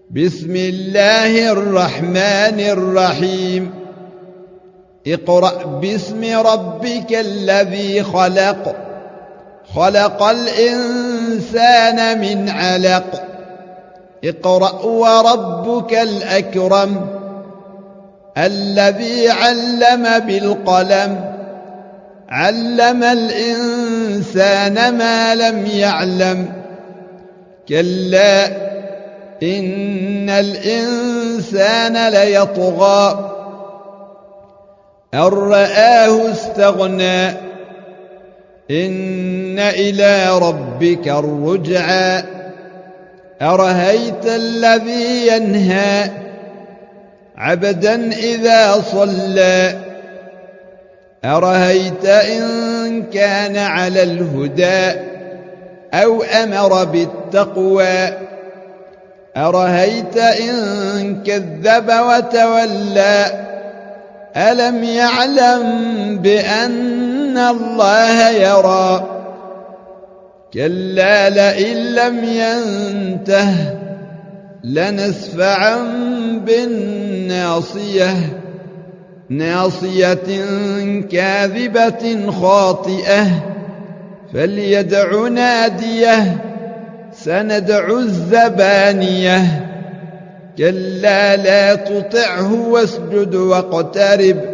بسم الله الرحمن الرحيم اقرأ باسم ربك الذي خلق خلق الإنسان من علق اقرأ وربك الأكرم الذي علم بالقلم علم الإنسان ما لم يعلم كلا إن الإنسان ليطغى أن رآه استغنى إن إلى ربك الرجعى أرهيت الذي ينهى عبدا إذا صلى أرهيت إن كان على الهدى أو أمر بالتقوى أرهيت إن كذب وتولى ألم يعلم بأن الله يرى كلا لئن لم ينته لنسفعا بالناصية ناصية كاذبة خاطئة فليدع ناديه سندع الزبانية كلا لا تطعه واسجد واقترب